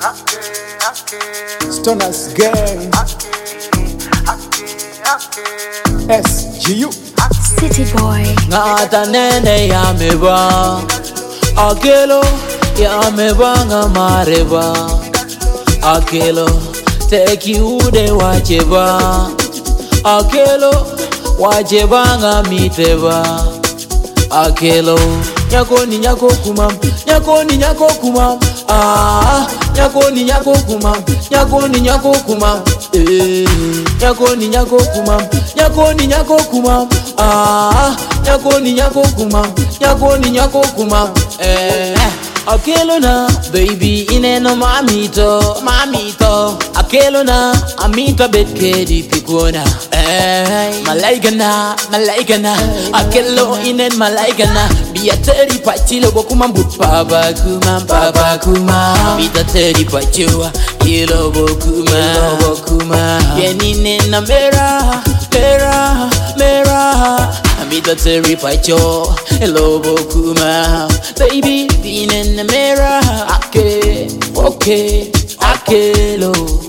Stoners Gang, SGU, City Boy. Ngata nene ya meba Akelo ya meba nga mareba Akelo teki ude wacheba Akelo wacheba nga miteba Akelo nyako ni nyako kumam, nyako ni nyako kumam. Nyako ni nyako kumam, nyako ni nyako kumam. Nyako ni nyako kumam, nyako ni nyako kumam. Nyako ni nyako kumam, nyako ni nyako kumam. Akelo na baby ineno mamito, mamito. Akelo na amita betkedi pikona. Malaika na, akelo inen malaika na. Biya teri pachilo bokuma mbut papa kuma. Bita teri pachiwa ilo bokuma. Yenine na mera. Amita teri pacho ilo bokuma. Baby being in the mirror. Okay, akelo.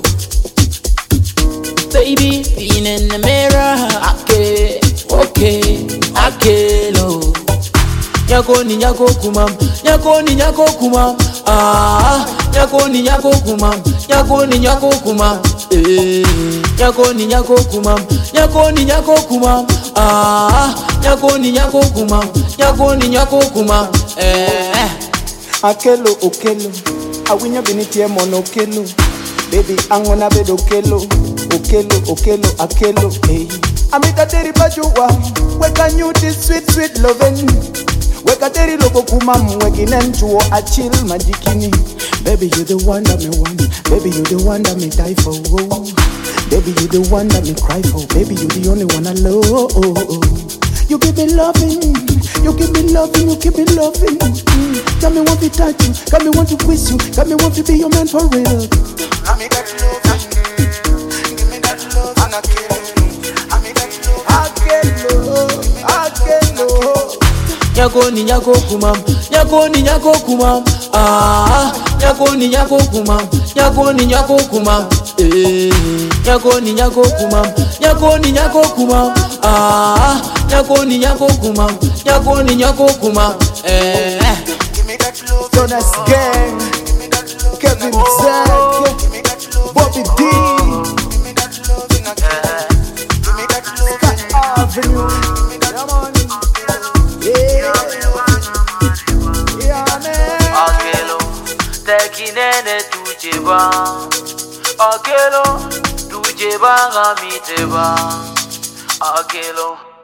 Baby being in the mirror. Okay, akelo. Nyako ni nyako kumam, nyako ni nyako kumam. Nyako ni nyako kumam, nyako ni nyako kumam. Nyako ni nyako kumam, nyako ni nyako kumam. Nyako ni nyako kumam, nyako ni nyako kumam. Akelo, okelo, awinya binitie mono okelo. Baby, angona bedo okelo, akelo, hey. Amita teri pajuwa, weka nyuti sweet loving. Weka teri logo kumam, wekinen chuo achil majikini. Baby, you the one that me want. Baby, you the one that me die for. Baby, you the one that me cry for. Baby, you the only one I love. You keep me loving, you keep me loving, you keep me loving. Got me want to touch you, got me want to kiss you, got me want to be your man for real. I me that love, give me that love, and I me that love, akelo. Nyako ni nyako kumam, nyako ni nyako kumam. Nyako ni nyako kumam, nyako ni nyako kumam. Nyako ni nyako kumam, nyako ni nyako kumam. Nyako ni nyako kumam, nyako ni nyako kumam. Stoners Gang, Kevin Zack, Bobby D, Scott Avenue. Akelo, teki nene tujeba. Akelo, tujeba nga miteba. Akelo.